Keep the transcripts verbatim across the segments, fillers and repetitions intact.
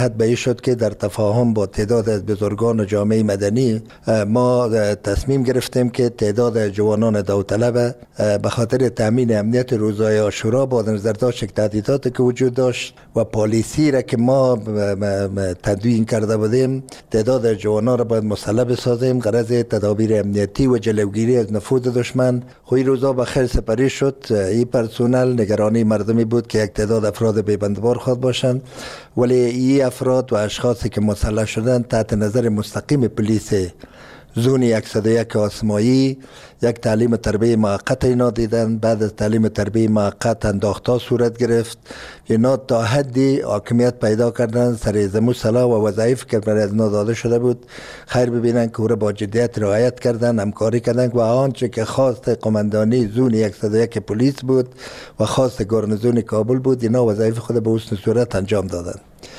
حد به این شد که در تفاهم با تعداد از بزرگان جامعه مدنی ما تصمیم گرفتیم که تعداد جوانان داوطلب به خاطر تامین امنیت روزهای عاشورا با نظر داشت تهدیداتی که وجود داشت و پالیسی را که ما تدوین کرده بودیم، تعداد جوانان را باید مسلح بسازیم غرض تدابیر امنیتی و جلوگیری از نفوذ دشمن. خوی روزا به خیر سپری شد. این پرسونل نگرانی مردمی بود که یک تعداد افراد بیبندبار خواد باشند، ولی این افراد و اشخاصی که مسلح شدند تحت نظر مستقیم پلیس زون صد و یک آسمایی یک تعلیم تربیه موقت اینا دیدن. بعد از تعلیم تربیه موقت انداختا صورت گرفت. اینا تا حدی حاکمیت پیدا کردن سر زمو صلاح و وظایف که برای از اینا داده شده بود خیر ببینن که او را با جدیت رعایت کردن، همکاری کردن و آنچه که خواست قماندانی زون صد و یک پلیس بود و خواست گارنیزون کابل بود، اینا وظایف خود به حسن صورت انجام دادن.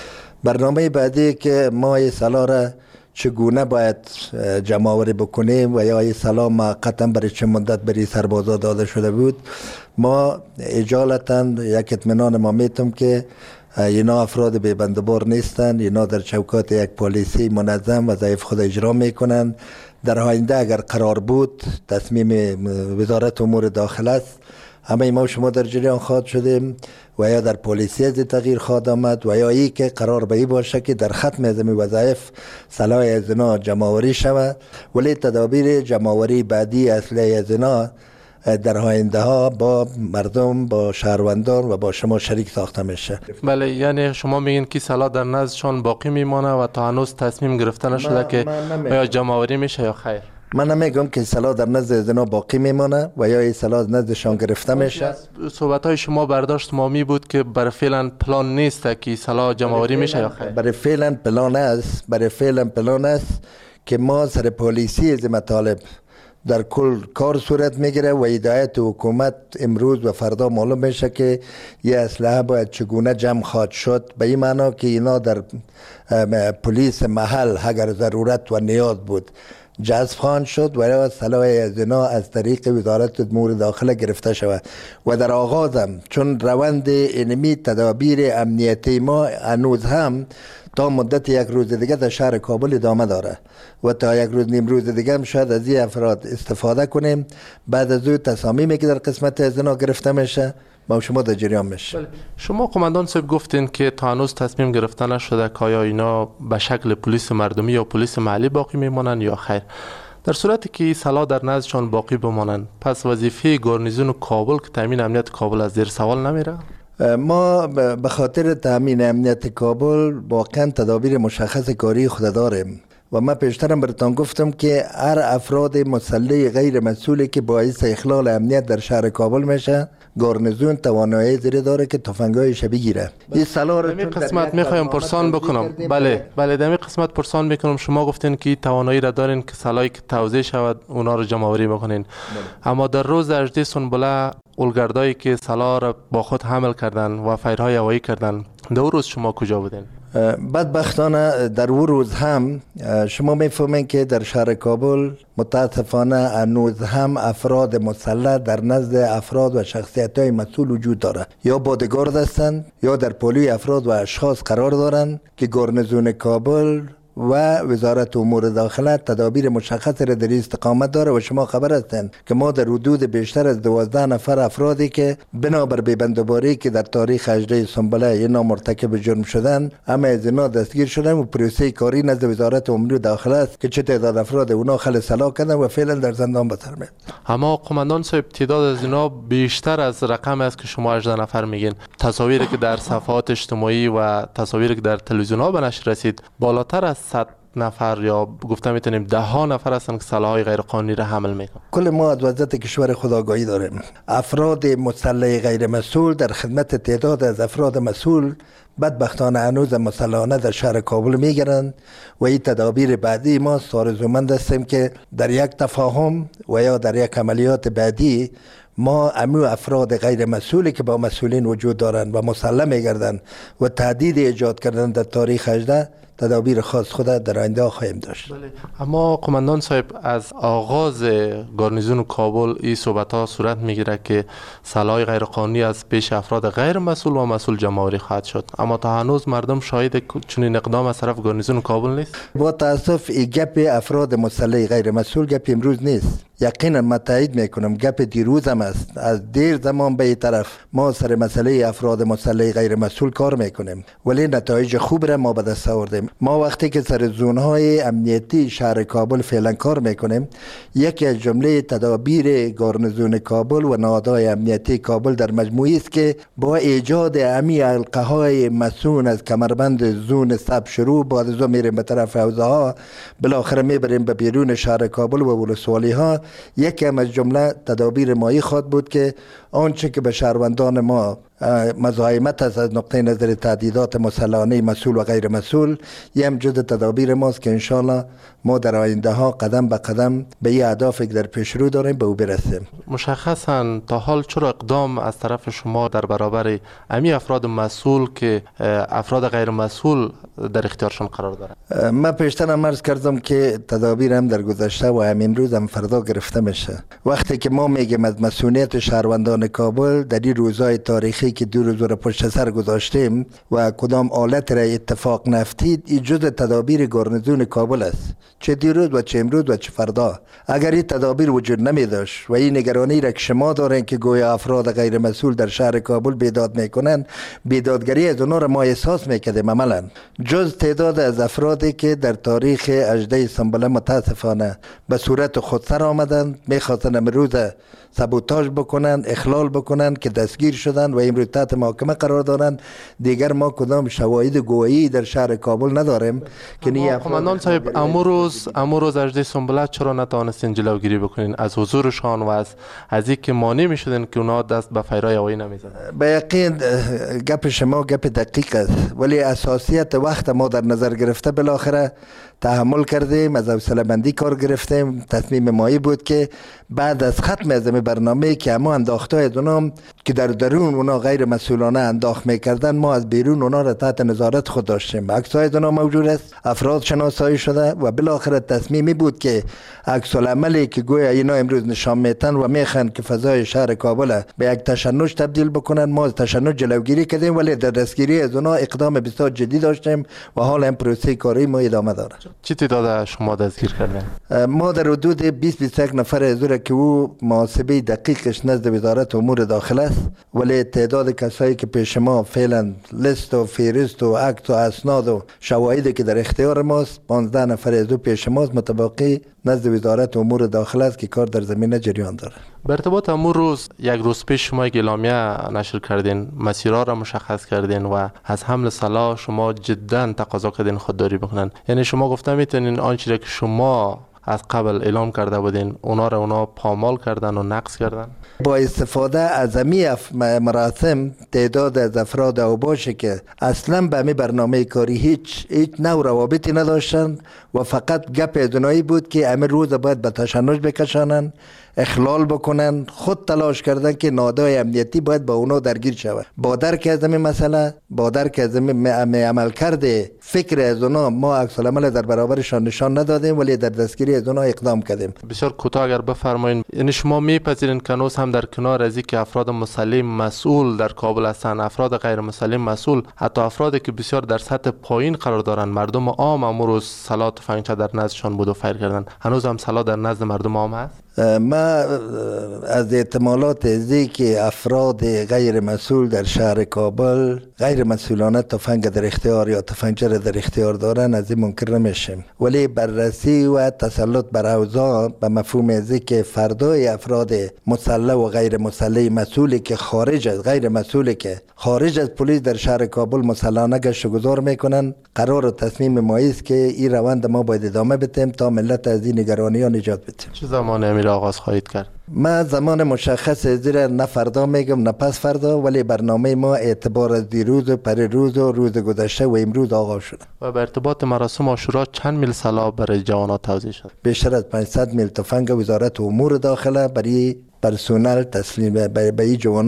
برنامه بعدی که ما این صلاح را چگونه باید جمع‌آوری بکنیم و یا این صلاح موقتا برای چه مدت برای سربازا داده شده بود، ما اجالتا یک اطمینان ما میتم که اینا افراد بیبندبار نیستند. اینا در چوکات یک پلیسی منظم وظایف خود اجرا میکنند. در آینده اگر قرار بود تصمیم وزارت امور داخل است، همه ما شما در جریان خواهد شدیم و یا در پلیسی از تغییر خواهد آمد و یا ای که قرار به ای باشه که در ختم از این وظایف صلاح از اینا جمع‌آوری شود، ولی تدابیر جمع‌آوری بعدی اصلی از اینا در آینده ها با مردم، با شهروندان و با شما شریک ساخته میشه. بله، یعنی شما میگین که صلاح در نزدشان باقی میمانه و تا هنوز تصمیم گرفته نشده که یا جمع‌آوری میشه یا خیر؟ من نمیگم که صلاح در نزد از اینا باقی میمانه و یا این صلاح نزدشان گرفته میشه. صحبت های شما برداشت ما می بود که برای فعلا پلان نیست که صلاح جمع‌آوری میشه یا خیر؟ برای فعلا پلان است، برای فعلا پلان است که ما سر پالیسی از مطالب در کل کار صورت میگیره و هدایت حکومت امروز و فردا معلوم میشه که یه اسلحه باید چگونه جمع خواهد شد، به این معنا که اینا در پلیس محل اگر ضرورت و نیاز بود جذب خواهند شد و یا صلاح از اینا از طریق وزارت امور داخله گرفته شود. و در آغازم چون روند اینمی تدابیر امنیتی ما هنوز هم تا مدت یک روز دیگه در شهر کابل ادامه داره و تا یک روز نیم روز دیگه هم شاید از این افراد استفاده کنیم. بعد از او تصامیمی که در قسمت از اینا گرفته میشه ما شما در جریان میشه. شما قماندان صاحب گفتین که تا هنوز تصمیم گرفته نشده که آیا اینا به شکل پلیس مردمی یا پلیس محلی باقی میمانند یا خیر. در صورتی که صلاح در نزدشان باقی بمانند، پس وظیفه گارنیزون کابل که تامین امنیت کابل از زیر سوال نمیره؟ ما به خاطر تامین امنیت کابل واقعا تدابیر مشخص کاری خود داریم و من پیشترم براتون گفتم که هر افراد مسلح غیر مسئولی که باعث اخلال امنیت در شهر کابل میشه، گارنیزون توانایی زیر داره که تفنگای شبیه گیره. این صلاح در این قسمت میخوایم پرسان بکنم. بله بله در این قسمت پرسان میکنم. شما گفتین که توانایی را دارین که صلاحی که توزیع شود اونا رو جمع‌آوری بکنین، اما در روز اجده سنبله اولگردایی که صلاح را با خود حمل کردن و فیرهای هوایی کردن، در روز شما کجا بودین؟ بدبختانه در او روز هم شما میفهمین که در شهر کابل متاسفانه هنوز هم افراد مسلح در نزد افراد و شخصیت های مسئول وجود داره، یا بادگارد هستند یا در پولوی افراد و اشخاص قرار دارند که گارنیزون کابل و وزارت امور داخله تدابیر مشخص را در استقامت داره و شما خبر هستند که ما در حدود بیشتر از دوازده نفر افرادی که بنابر بیبندباری که در تاریخ اجده سنبله اینا مرتکب جرم شدن، همه از اینا دستگیر شدن و پروسه کاری نزد وزارت امور داخله است که چه تعداد افراد اونا خل صلاح کردن و فعلا در زندان به سر میبرند. اما قماندان صاحب تعداد از اینا بیشتر از رقم است که شما هجده نفر میگین. تصاویری که در صفحات اجتماعی و تصاویری که در تلویزیون ها به نشر رسید بالاتر از صد نفر یا گفتم میتونیم ده ها نفر هستن که سلاح‌های غیر قانونی را حمل میکنن. کل ما از وضعیت کشور خود آگاهی داریم. افراد مسلح غیر مسئول در خدمت تعداد از افراد مسئول بدبختانه هنوز مسلحانه در شهر کابل میگیرند و این تدابیر بعدی ما آرزومند هستیم که در یک تفاهم و یا در یک عملیات بعدی ما امو افراد غیر مسئولی که با مسئولین وجود دارند و مسلح میگردند و تهدید ایجاد کردن در تاریخ اجده تدابیر خاص خود در آینده خواهیم داشت. بله. اما قماندان صاحب، از آغاز گارنیزون کابل این صحبت ها صورت میگیره که سلاح غیرقانونی از پیش افراد غیر مسئول و مسئول جمهوری خواهد شد، اما تا هنوز مردم شاهد چنین اقدام از طرف گارنیزون کابل نیست. با تاسف این گپ افراد مسلح غیر مسئول گپ امروز نیست. یقینا من تایید میکنم گپ دیروز هم است. از دیر زمان به این طرف ما سر مسئله افراد مسلح غیر مسئول کار میکنیم، ولی نتایج خوب را ما به دست آوردیم. ما وقتی که سر زونهای امنیتی شهر کابل فعلا کار میکنیم، یکی از جمله تدابیر گارنیزون کابل و نهادهای امنیتی کابل در مجموعی است که با ایجاد امی حلقه های مسون از کمربند زون سب شروع، بعد از میریم به طرف حوزه ها، بالاخره میبریم به بیرون شهر کابل و ولسوالی ها. یکی از جمله تدابیر مایی خواد بود که آنچه که به شهروندان ما مزاحمت است از نقطه نظر تهدیدات مسلحانه مسئول و غیر مسئول، یه هم جز تدابیر ماست که انشالله ما در آینده ها قدم به قدم به این اهدافی که در پیش رو داریم به او برسیم. مشخصا تا حال چرا اقدام از طرف شما در برابر امی افراد مسئول که افراد غیر مسئول در اختیارشون قرار داره؟ من پیشتر هم عرض کردم که تدابیر هم در گذشته و هم امروز هم فردا گرفته میشه. وقتی که ما میگیم از مسئولیت شهروندان کابل در این روزهای تاریخی که دو روز رو پشت سر گذاشتیم و کدام آلت را اتفاق نفتید، این جز تدابیر گارنیزون کابل است، چه دیروز و چه امروز و چه فردا. اگر این تدابیر وجود نمی داشت و این نگرانی را که شما دارین که گویا افراد غیر مسئول در شهر کابل بیداد میکنن، بیدادگری از اونا را ما احساس میکردیم. عملا جز تعداد از افرادی که در تاریخ اجده سنبله متاسفانه به صورت خودسر آمدند، میخواستن امروز سابوتاژ بکنن، اخلال بکنن، که دستگیر شدن و امروز تحت محاکمه قرار دارن. دیگر ما کدام شواهد گویی در شهر کابل نداریم که نی قماندان صاحب، امروز امروز اجده سنبله چرا نتوانستین جلوگیری بکنین از حضورشان و از از اینکه مانع میشدن که اونا دست به فیرای هوایی نمیزدن؟ به یقین گپ شما گپ دقیق است، ولی اساسیت وقت ما در نظر گرفته بالاخره تحمل کردیم، از حوصله بندی کار گرفتیم. تصمیم مایی بود که بعد از ختم از برنامه که اما انداخته از اونا که در درون اونا غیر مسئولانه انداخت میکردن، ما از بیرون اونا را تحت نظارت خود داشتیم. عکسای از اونا موجود است، افراد شناسایی شده و بالاخره تصمیمی بود که عکس العملی که گویا اینا امروز نشان میتن و میخوان که فضای شهر کابل به یک تشنج تبدیل بکنن، ما از تشنج جلوگیری کردیم، ولی در دستگیری از اونا اقدام بسیار جدی داشتیم و حالا این پروسه کاری ما ادامه داره. چی تعداد شما دستگیر کردین؟ ما در حدود بیست بیست و یک نفر از اون که او محاسبه دقیقش نزد وزارت امور داخل است، ولی تعداد کسایی که پیش ما فعلا لیست و فهرست و عکس و اسناد و شواهدی که در اختیار ماست، پانزده نفر از او پیش ماست، متبقی نزد وزارت امور داخل است که کار در زمینه جریان داره. به ارتباط امور روز یک روز پیش شما اعلامیه نشر کردین، مسیرها را مشخص کردین و از حمل سلاح شما جدا تقاضا کردین خودداری بکنن. یعنی شما گفته میتونین آنچه که شما از قبل اعلام کرده بودین اونا را اونا پامال کردن و نقض کردن؟ با استفاده از امی مراسم تعداد از افراد اوباشه که اصلا به امی برنامه کاری هیچ هیچ نوع روابطی نداشتن و فقط گپ ادنایی بود که امی روز باید به تشنج بکشانن، اخلال بکنن. خود تلاش کردن که نهادهای امنیتی باید با اونا درگیر شود. با درک از این مسئله، با درک از این عمل کرده فکر از اونا، ما عکس العمل در برابرشان نشان ندادیم، ولی در دستگیری از اونا اقدام کردیم. بسیار کوتاه اگر بفرمایید، یعنی شما میپذیرین که هنوز هم در کنار از اینکه افراد مسلح مسئول در کابل هستند، افراد غیر مسلح مسئول، حتی افرادی که بسیار در سطح پایین قرار دارند، مردم عام امروز سلاح تفنگچه در نزدشان بود و فیر کردن، هنوز هم سلاح در نزد مردم عام هست؟ ما از احتمالات ازی که افراد غیر مسئول در شهر کابل غیر مسئولانه تفنگ در اختیار یا تفنگچه در اختیار دارن از این منکر نمیشیم، ولی بررسی و تسلط بر اوضاع به مفهوم ازی که فردای افراد مسلح و غیر مسلح مسئولی که خارج از غیر مسئولی که خارج از پلیس در شهر کابل مسلحانه گشت و گذار میکنن، قرار و تصمیم ما است که این روند ما باید ادامه بدیم تا ملت از این نگرانی ها نجات بدیم. چه زمان امیر آغاز خواهید کرد؟ ما زمان مشخص زیر نه فردا میگم نه پس فردا، ولی برنامه ما اعتبار از دیروز و پریروز و روز گذشته و امروز آغاز شده. و به ارتباط مراسم عاشورا چند میل سلاح برای جوانان توزیع شد؟ بیشتر از پانصد میل تفنگ وزارت امور داخله برای پرسنل تسلیم به این جوانان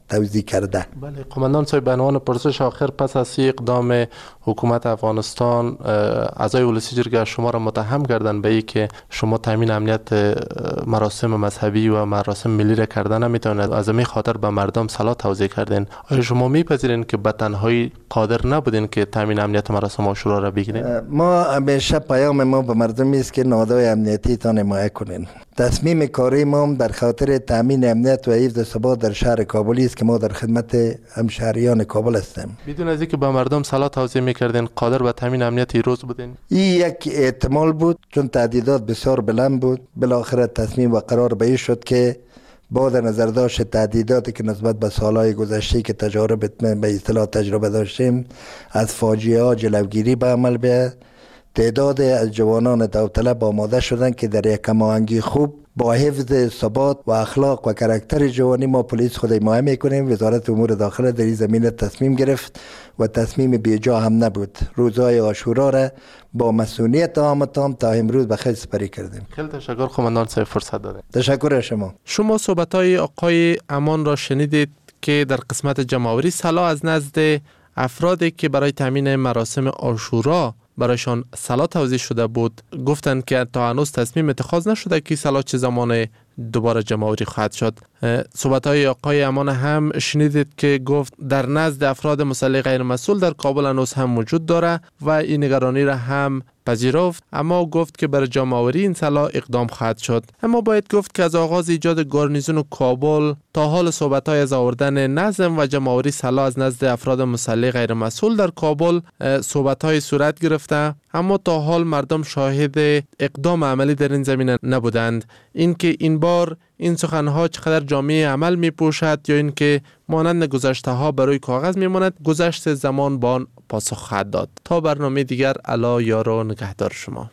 توزیع کرده. بله قماندان صاحب، به عنوان پرسش آخر، پس از اقدام حکومت افغانستان اعضای ولسی جرگه شما را متهم کردن به اینکه شما تامین امنیت مراسم مذهبی و مراسم ملی را کردن نمیتونید، از همین خاطر به مردم سلاح توزیع کردین. آیا شما میپذیرین که به تنهایی قادر نبودین که تامین امنیت مراسم عاشورا را بگیرین؟ ما همیشه پیام ما به مردم است که نهادهای امنیتی تان حمایت کنین. تصمیم کاری ما در خاطر تامین امنیت و حفظ ثبات در شهر کابل است که ما در خدمت همشهریان کابل هستیم. بدون از اینکه به مردم سلاح توزیع میکردین قادر به تامین امنیت روز بودین؟ این یک احتمال بود، چون تعدیدات بسیار بلند بود. بالاخره تصمیم و قرار به این شد که با در نظر داشت تعدیداتی که نسبت به سالهای گذشته که تجارب به اصطلاح تجربه داشتیم از فاجعه ها جلوگیری به عمل بیاید، تعداد از جوانان داوطلب آماده شدند که در یک هماهنگی خوب با حفظ ثبات و اخلاق و کاراکتر جوانی ما پلیس خود حمایت میکنیم. وزارت امور داخله در این زمینه تصمیم گرفت و تصمیم بیجا هم نبود. روزهای عاشورا را با مسئولیت عام تام تا امروز به خیر سپری کردیم. خیلی تشکر قماندان صاحب فرصت دادید. تشکر از شما. شما صحبت‌های آقای امان را شنیدید که در قسمت جمع‌آوری سلاح از نزد افرادی که برای تامین مراسم عاشورا برایشان سلاح توزیع شده بود گفتند که تا هنوز تصمیم اتخاذ نشده که سلاح چه زمان دوباره جمع‌آوری خواهد شد. صحبت‌های آقای امان هم شنیدید که گفت در نزد افراد مسلح غیر مسئول در کابل هنوز هم موجود داره و این نگرانی را هم پذیرفت، اما گفت که برای جمع‌آوری این سلاح اقدام خواهد شد. اما باید گفت که از آغاز ایجاد گارنیزون کابل تا حال صحبت‌های از آوردن نظم و جمع‌آوری سلاح از نزد افراد مسلح غیر مسئول در کابل صحبت‌های صورت گرفته، اما تا حال مردم شاهد اقدام عملی در این زمینه نبودند. اینکه این بار این سخنها چقدر جامعه عمل می پوشد یا اینکه مانند گذشته ها برای کاغذ می ماند، گذشت زمان با آن پاسخ خواهد داد. تا برنامه دیگر، الا یار و نگهدار شما.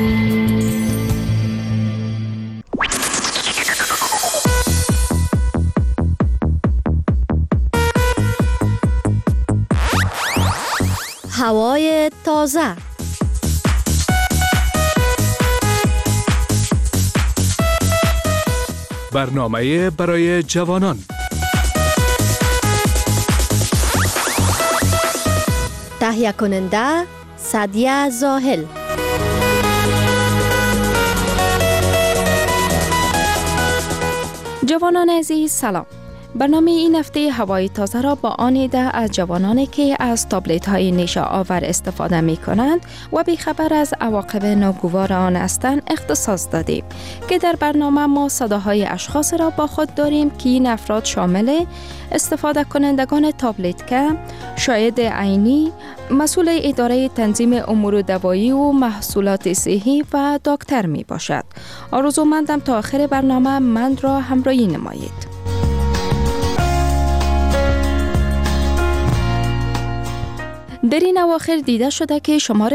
هوای تازه، برنامه برای جوانان. تهیه کننده سعدیه زاهل. جوانان عزیز سلام. برنامه این هفته هوای تازه را با آن ایده از جوانانی که از تابلت های نیشه آور استفاده می کنند و بیخبر از عواقب ناگوار آن هستند اختصاص دادیم که در برنامه ما صداهای اشخاص را با خود داریم که این افراد شامل استفاده کنندگان تابلت که شاهد عینی، مسئول اداره تنظیم امور دوایی و محصولات صحی و دکتر می باشد. آرزومندم تا آخر برنامه من را همراهی نمایید. در این اواخر دیده شده که شمار